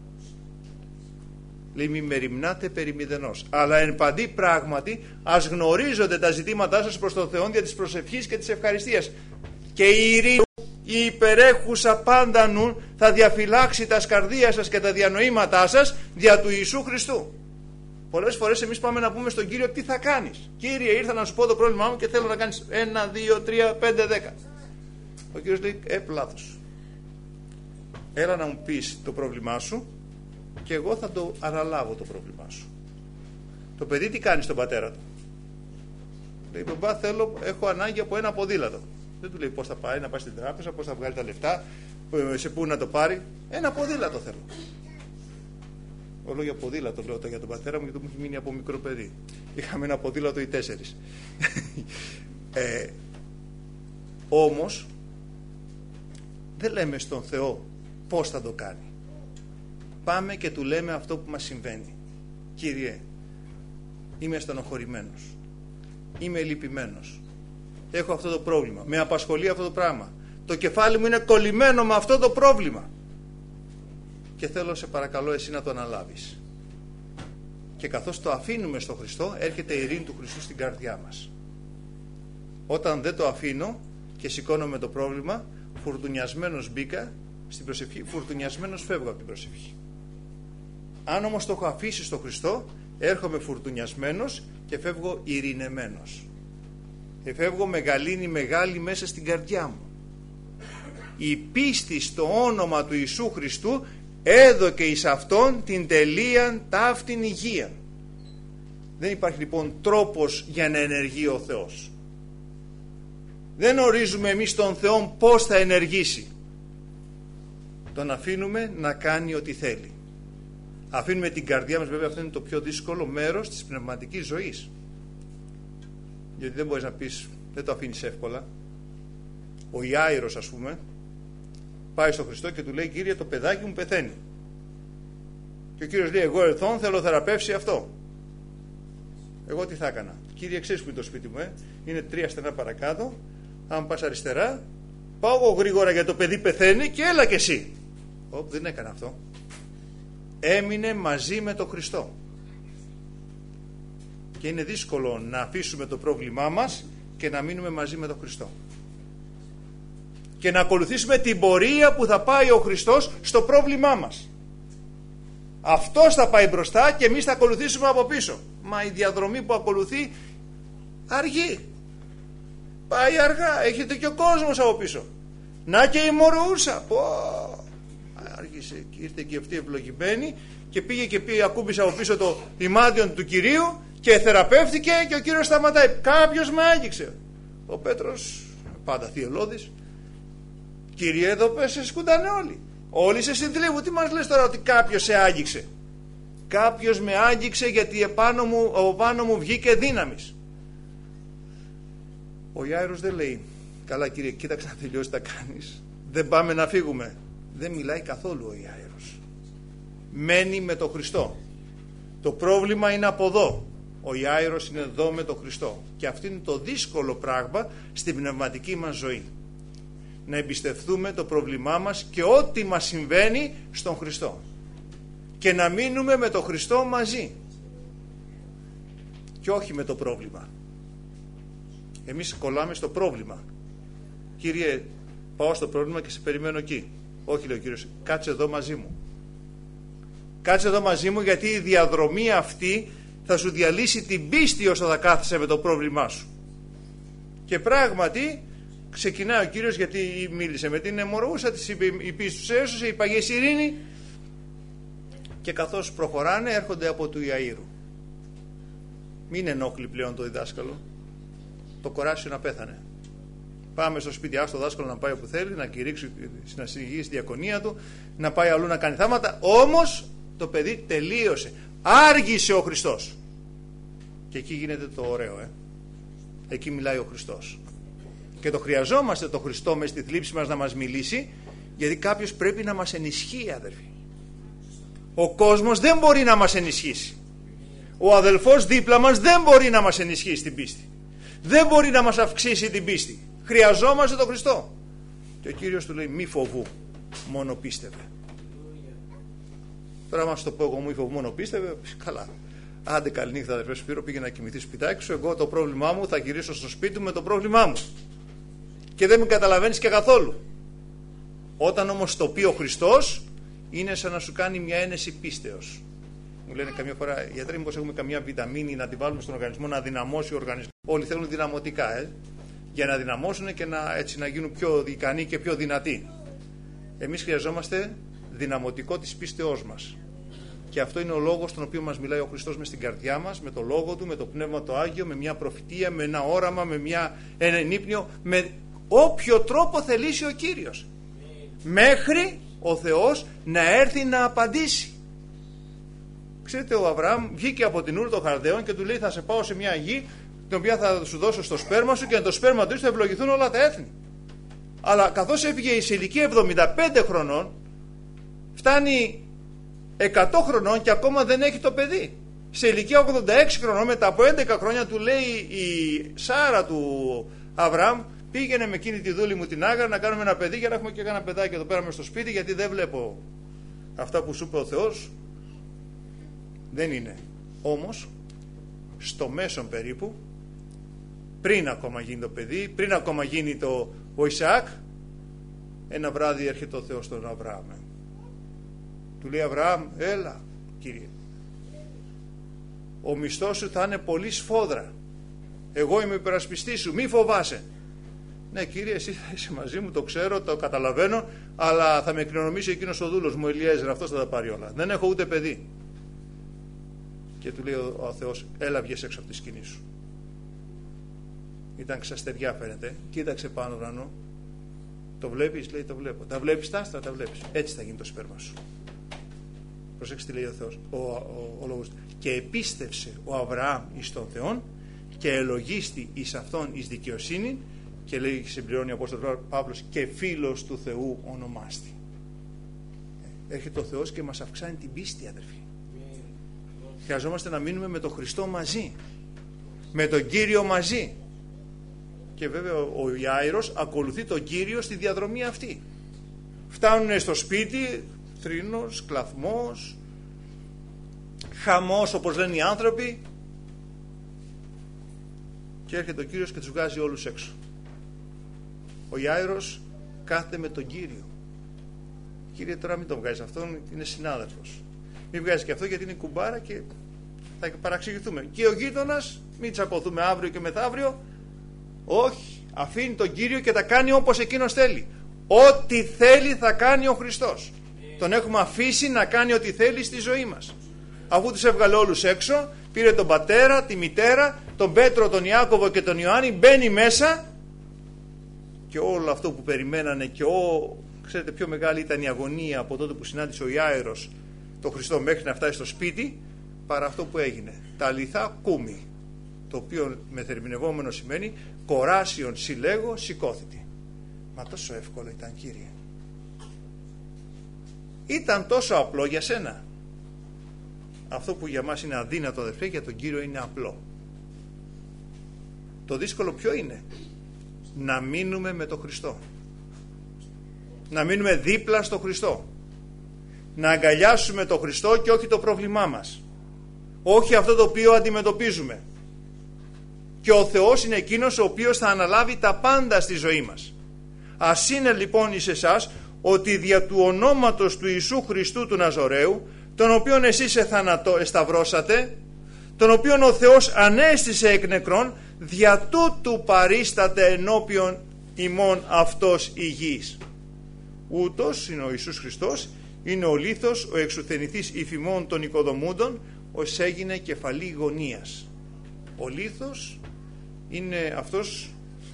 Λέει, μη μεριμνάτε περί μηδενός, αλλά εν παντή πράγματι ας γνωρίζονται τα ζητήματά σας προς τον Θεό δια της προσευχής και της ευχαριστίας, και η ειρήνη η υπερέχουσα πάντα νου θα διαφυλάξει τα σκαρδία σας και τα διανοήματά σας δια του Ιησού Χριστού. Πολλές φορές εμείς πάμε να πούμε στον Κύριο τι θα κάνεις. Κύριε, ήρθα να σου πω το πρόβλημά μου και θέλω να κάνεις 1, 2, 3, 5, 10. Ο Κύριος λέει, λάθος. Έλα να μου πεις το πρόβλημά σου και εγώ θα το αναλάβω το πρόβλημά σου. Το παιδί τι κάνει στον πατέρα του? Λέει, μπαμπά, έχω ανάγκη από ένα ποδήλατο. Δεν του λέει πώς θα πάει, να πάει στην τράπεζα, πώς θα βγάλει τα λεφτά, σε πού να το πάρει. Ένα ποδήλατο θέλω. Λέω για ποδήλατο, λέω για τον πατέρα μου, γιατί μου έχει μείνει από μικρό παιδί. Είχαμε ένα ποδήλατο οι 4. Όμως δεν λέμε στον Θεό πώς θα το κάνει. Πάμε και του λέμε αυτό που μας συμβαίνει. Κύριε, είμαι στενοχωρημένος, είμαι λυπημένος, έχω αυτό το πρόβλημα, με απασχολεί αυτό το πράγμα, το κεφάλι μου είναι κολλημένο με αυτό το πρόβλημα και θέλω, σε παρακαλώ, εσύ να το αναλάβεις. Και καθώς το αφήνουμε στο Χριστό, έρχεται η ειρήνη του Χριστού στην καρδιά μας. Όταν δεν το αφήνω και σηκώνομαι το πρόβλημα, φουρτουνιασμένος μπήκα στην προσευχή, φουρτουνιασμένος φεύγω από την προσευχή. Αν όμως το έχω αφήσει στο Χριστό, έρχομαι φουρτουνιασμένος και φεύγω ειρηνεμένος. Και φεύγω με γαλήνη μεγάλη μέσα στην καρδιά μου. Η πίστη στο όνομα του Ιησού Χριστού έδωκε εις αυτόν την τελείαν ταύτην υγεία. Δεν υπάρχει λοιπόν τρόπος για να ενεργεί ο Θεός. Δεν ορίζουμε εμείς τον Θεό πώς θα ενεργήσει. Τον αφήνουμε να κάνει ό,τι θέλει. Αφήνουμε την καρδιά μας, βέβαια αυτό είναι το πιο δύσκολο μέρος της πνευματικής ζωής. Γιατί δεν μπορείς να πεις, δεν το αφήνεις εύκολα. Ο Ιάειρος, ας πούμε, πάει στον Χριστό και του λέει, Κύριε, το παιδάκι μου πεθαίνει. Και ο Κύριος λέει, εγώ ερθών θέλω θεραπεύσει αυτό. Εγώ τι θα έκανα? Κύριε, ξέρεις που είναι το σπίτι μου, είναι 3 στενά παρακάτω. Αν πας αριστερά, πάω εγώ γρήγορα γιατί το παιδί πεθαίνει και έλα και εσύ. Δεν έκανε αυτό. Έμεινε μαζί με τον Χριστό. Και είναι δύσκολο να αφήσουμε το πρόβλημά μας και να μείνουμε μαζί με τον Χριστό. Και να ακολουθήσουμε την πορεία που θα πάει ο Χριστός στο πρόβλημά μας. Αυτός θα πάει μπροστά και εμείς θα ακολουθήσουμε από πίσω. Μα η διαδρομή που ακολουθεί αργεί. Πάει αργά. Έχετε και ο κόσμος από πίσω. Να και η μωρούσα. Άργησε. Ήρθε και αυτή ευλογημένη και πήγε και ακούμπησε από πίσω το ημάντιον του Κυρίου και θεραπεύτηκε και ο Κύριος σταματάει. Κάποιος με άγγιξε. Ο Πέτρος, πάντα θυελώδης, Κύριε, εδώ σε σκουντάνε όλοι. Όλοι σε συντρίβουν. Τι μας λες τώρα ότι κάποιος σε άγγιξε? Κάποιος με άγγιξε γιατί επάνω μου βγήκε δύναμης. Ο Ιάειρος δεν λέει, καλά Κύριε, κοίταξε να τελειώσει τα κάνεις. Δεν πάμε να φύγουμε. Δεν μιλάει καθόλου ο Ιάειρος. Μένει με τον Χριστό. Το πρόβλημα είναι από εδώ. Ο Ιάειρος είναι εδώ με τον Χριστό. Και αυτό είναι το δύσκολο πράγμα στην πνευματική μας ζωή. Να εμπιστευτούμε το πρόβλημά μας και ό,τι μας συμβαίνει στον Χριστό. Και να μείνουμε με τον Χριστό μαζί. Και όχι με το πρόβλημα. Εμείς κολλάμε στο πρόβλημα. Κύριε, πάω στο πρόβλημα και σε περιμένω εκεί. Όχι, λέει ο Κύριος, κάτσε εδώ μαζί μου. Κάτσε εδώ μαζί μου, γιατί η διαδρομή αυτή θα σου διαλύσει την πίστη όσο θα κάθεσαι με το πρόβλημά σου. Και πράγματι ξεκινάει ο Κύριος, γιατί μίλησε με την αιμορροούσα, της είπε η πίστη τους έσωσε, η παγιές ειρήνη, και καθώς προχωράνε έρχονται από του Ιαΐρου. Μην ενόχλει πλέον το διδάσκαλο. Το κοράσιο να πέθανε. Πάμε στο σπίτι, άστο δάσκαλο να πάει όπου θέλει, να κηρύξει, να συνεχίσει τη διακονία του, να πάει αλλού να κάνει θάματα. Όμως το παιδί τελείωσε. Άργησε ο Χριστός. Και εκεί γίνεται το ωραίο. Εκεί μιλάει ο Χριστός. Και το χρειαζόμαστε το Χριστό μες στη θλίψη μας να μας μιλήσει, γιατί κάποιος πρέπει να μας ενισχύει, αδερφοί. Ο κόσμος δεν μπορεί να μας ενισχύσει. Ο αδελφός δίπλα μας δεν μπορεί να μας ενισχύσει την πίστη. Δεν μπορεί να μας αυξήσει την πίστη. Χρειαζόμαστε τον Χριστό. Και ο Κύριος του λέει, μη φοβού, μόνο πίστευε. Τώρα μας το πω εγώ, μη φοβού, μόνο πίστευε, καλά. Άντε καληνύχτα αδερφέ Σπύρο, πήγε να κοιμηθεί σπιτάκι σου. Εγώ το πρόβλημά μου θα γυρίσω στο σπίτι μου με το πρόβλημά μου. Και δεν με καταλαβαίνεις και καθόλου. Όταν όμως το πει ο Χριστός, είναι σαν να σου κάνει μια ένεση πίστεως. Μου λένε καμιά φορά, γιατροί, μήπως έχουμε καμιά βιταμίνη να τη βάλουμε στον οργανισμό να δυναμώσει ο οργανισμός? Όλοι θέλουν δυναμωτικά, για να δυναμώσουν και έτσι να γίνουν πιο ικανοί και πιο δυνατοί. Εμείς χρειαζόμαστε δυναμωτικό της πίστεώς μας. Και αυτό είναι ο λόγος τον οποίο μας μιλάει ο Χριστός μες στην καρδιά μας, με το λόγο του, με το Πνεύμα το Άγιο, με μια προφητεία, με ένα όραμα, με ένα ενύπνιο, με όποιο τρόπο θελήσει ο Κύριος. Μέχρι ο Θεός να έρθει να απαντήσει. Ξέρετε, ο Αβραάμ βγήκε από την Ούρ των Χαρδαίων και του λέει, θα σε πάω σε μια γη την οποία θα σου δώσω στο σπέρμα σου και με το σπέρμα του θα ευλογηθούν όλα τα έθνη. Αλλά καθώς έφυγε σε ηλικία 75 χρονών, φτάνει 100 χρονών και ακόμα δεν έχει το παιδί. Σε ηλικία 86 χρονών, μετά από 11 χρόνια, του λέει η Σάρα του Αβραάμ, πήγαινε με εκείνη τη δούλη μου την Άγρα να κάνουμε ένα παιδί για να έχουμε και ένα παιδάκι εδώ πέρα μες στο σπίτι, γιατί δεν βλέπω αυτά που σου είπε ο Θεός. Δεν είναι. Όμως στο μέσον περίπου, πριν ακόμα γίνει το παιδί, πριν ακόμα γίνει ο Ισαάκ, ένα βράδυ έρχεται ο Θεός στον Αβραάμ. Του λέει, Αβραάμ, έλα Κύριε, ο μισθός σου θα είναι πολύ σφόδρα, εγώ είμαι υπερασπιστής σου, μη φοβάσαι. Ναι Κύριε, εσύ θα είσαι μαζί μου, το ξέρω, το καταλαβαίνω, αλλά θα με κληρονομήσει εκείνος ο δούλος μου, Ελιέζερ, αυτός θα τα πάρει όλα, δεν έχω ούτε παιδί. Και του λέει ο Θεός, έλα βγες έξω από τη σκηνή σου. Ήταν ξαστεριά φαίνεται, κοίταξε πάνω ουρανό. Το βλέπεις? Λέει, το βλέπω. Τα βλέπεις τα άστρα? Τα βλέπεις. Έτσι θα γίνει το σπέρμα σου. Προσέξτε τι λέει ο Θεός, ο λόγος του. Και επίστευσε ο Αβραάμ εις τον Θεόν και ελογίστη εις αυτόν εις δικαιοσύνη, και λέει, συμπληρώνει ο Απόστολος Παύλος, και φίλος του Θεού ονομάστη. Έρχεται ο Θεός και μας αυξάνει την πίστη, αδερφοί. Χρειαζόμαστε να μείνουμε με τον Χριστό μαζί, με τον Κύριο μαζί. Και βέβαια ο Ιάειρος ακολουθεί τον Κύριο στη διαδρομή αυτή. Φτάνουν στο σπίτι, θρήνος, κλαθμός, χαμός όπως λένε οι άνθρωποι, και έρχεται ο Κύριος και τους βγάζει όλους έξω. Ο Ιάειρος κάθεται με τον Κύριο. Κύριε, τώρα μην τον βγάζεις αυτόν, είναι συνάδελφος. Μην βγάζεις και αυτό γιατί είναι κουμπάρα και θα παραξηγηθούμε. Και ο γείτονας, μην τσακωθούμε αύριο και μεθαύριο. Όχι, αφήνει τον Κύριο και τα κάνει όπως εκείνος θέλει. Ό,τι θέλει θα κάνει ο Χριστός. Τον έχουμε αφήσει να κάνει ό,τι θέλει στη ζωή μας. Αφού τους έβγαλε όλους έξω, πήρε τον πατέρα, τη μητέρα, τον Πέτρο, τον Ιάκωβο και τον Ιωάννη, μπαίνει μέσα και όλο αυτό που περιμένανε και ξέρετε πιο μεγάλη ήταν η αγωνία από τότε που συνάντησε ο Ιάειρος τον Χριστό μέχρι να φτάσει στο σπίτι, παρά αυτό που έγινε. Τα αληθά κούμι, το οποίο μεθερμινευόμενο σημαίνει κοράσιον συλλέγω σηκώθητη. Μα τόσο εύκολο ήταν, Κύριε. Ήταν τόσο απλό για σένα. Αυτό που για μας είναι αδύνατο, αδερφέ, για τον Κύριο είναι απλό. Το δύσκολο ποιο είναι? Να μείνουμε με τον Χριστό. Να μείνουμε δίπλα στο Χριστό. Να αγκαλιάσουμε τον Χριστό και όχι το πρόβλημά μας. Όχι αυτό το οποίο αντιμετωπίζουμε. Και ο Θεός είναι εκείνος ο οποίος θα αναλάβει τα πάντα στη ζωή μας. Ας είναι λοιπόν εις εσάς ότι δια του ονόματος του Ιησού Χριστού του Ναζωραίου, τον οποίον εσείς εσταυρώσατε, τον οποίον ο Θεός ανέστησε εκ νεκρών, δια τούτου παρίσταται ενώπιον ημών αυτός υγιής. Ούτως είναι ο Ιησούς Χριστός, είναι ο λίθος, ο εξουθενηθής υφημών των οικοδομούντων, ως έγινε κεφαλή γωνίας. Ο λίθος είναι αυτός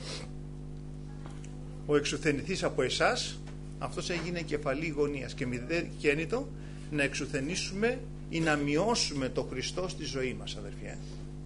ο εξουθενηθής από εσάς, αυτός έγινε κεφαλή γωνίας. Και μηδέν να εξουθενήσουμε ή να μειώσουμε το Χριστό στη ζωή μας, αδερφιά.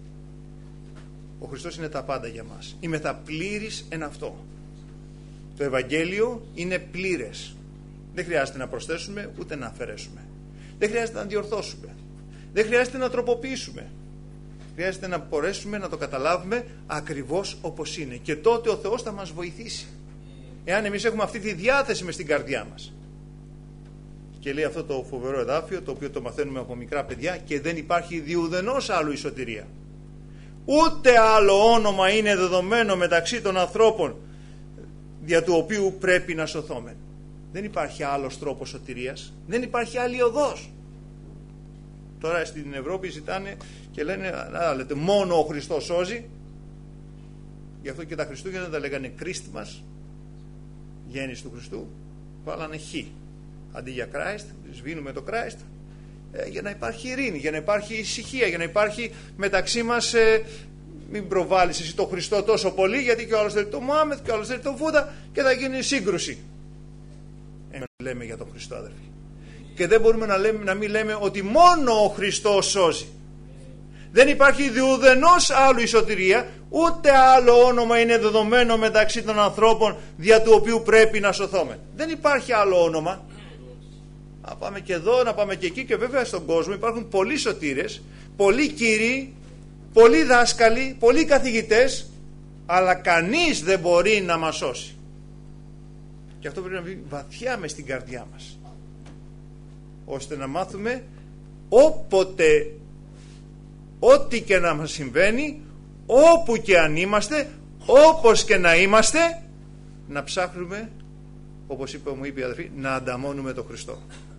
Ο Χριστός είναι τα πάντα για μας. Είμαι τα πλήρης εν αυτό. Το Ευαγγέλιο είναι πλήρες. Δεν χρειάζεται να προσθέσουμε ούτε να αφαιρέσουμε. Δεν χρειάζεται να διορθώσουμε. Δεν χρειάζεται να τροποποιήσουμε. Χρειάζεται να μπορέσουμε να το καταλάβουμε ακριβώς όπως είναι. Και τότε ο Θεός θα μας βοηθήσει. Εάν εμείς έχουμε αυτή τη διάθεση μες στην καρδιά μας. Και λέει αυτό το φοβερό εδάφιο, το οποίο το μαθαίνουμε από μικρά παιδιά, και δεν υπάρχει διουδενός άλλου η σωτηρία. Ούτε άλλο όνομα είναι δεδομένο μεταξύ των ανθρώπων δια του οποίου πρέπει να σωθόμεν. Δεν υπάρχει άλλος τρόπος σωτηρίας. Δεν υπάρχει άλλη οδός. Τώρα στην Ευρώπη ζητάνε και λένε, λέτε, μόνο ο Χριστός σώζει. Γι' αυτό και τα Χριστούγεννα τα λέγανε Christmas, γέννηση του Χριστού, βάλανε χ. Αντί για Christ, σβήνουμε το Christ, για να υπάρχει ειρήνη, για να υπάρχει ησυχία, για να υπάρχει μεταξύ μας, μην προβάλλεις εσύ το Χριστό τόσο πολύ, γιατί και ο άλλος θέλει το Μωάμεθ και ο άλλος θέλει το Βούδα και θα γίνει σύγκρουση. Λέμε για τον Χριστό, αδερφοί. Και δεν μπορούμε να μην λέμε ότι μόνο ο Χριστός σώζει. Δεν υπάρχει διουδενός άλλου η σωτηρία, ούτε άλλο όνομα είναι δεδομένο μεταξύ των ανθρώπων δια του οποίου πρέπει να σωθούμε. Δεν υπάρχει άλλο όνομα. Να πάμε και εδώ, να πάμε και εκεί, και βέβαια στον κόσμο υπάρχουν πολλοί σωτήρες, πολλοί κύριοι, πολλοί δάσκαλοι, πολλοί καθηγητές, αλλά κανείς δεν μπορεί να μας σώσει. Και αυτό πρέπει να βγει βαθιά μες στην καρδιά μας, ώστε να μάθουμε όποτε, ό,τι και να μας συμβαίνει, όπου και αν είμαστε, όπως και να είμαστε, να ψάχνουμε, όπως μου είπε η αδερφή, να ανταμώνουμε τον Χριστό.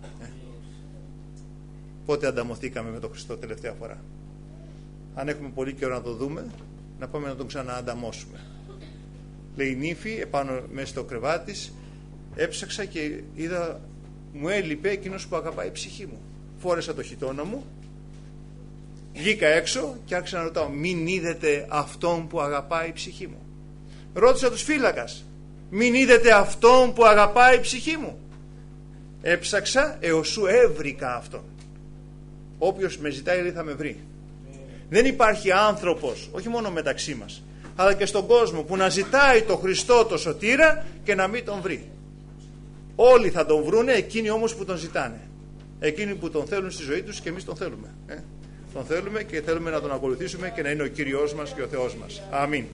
Πότε ανταμωθήκαμε με τον Χριστό τελευταία φορά? Αν έχουμε πολύ καιρό να το δούμε, να πάμε να τον ξαναανταμώσουμε. Λέει η νύφη επάνω μέσα στο κρεβάτι της, έψαξα και είδα, μου έλειπε εκείνος που αγαπάει η ψυχή μου. Φόρεσα το χιτώνα μου, βγήκα έξω και άρχισα να ρωτάω, μην είδετε αυτόν που αγαπάει η ψυχή μου? Ρώτησα τους φύλακας, μην είδετε αυτόν που αγαπάει η ψυχή μου? Έψαξα έως σου έβρικα αυτόν. Όποιος με ζητάει θα με βρει. Δεν υπάρχει άνθρωπος, όχι μόνο μεταξύ μας, αλλά και στον κόσμο, που να ζητάει το Χριστό το σωτήρα και να μην τον βρει. Όλοι θα τον βρούνε, εκείνοι όμως που τον ζητάνε, εκείνοι που τον θέλουν στη ζωή τους, και εμείς τον θέλουμε. τον θέλουμε και θέλουμε να τον ακολουθήσουμε και να είναι ο Κύριος μας και ο Θεός μας. Αμήν.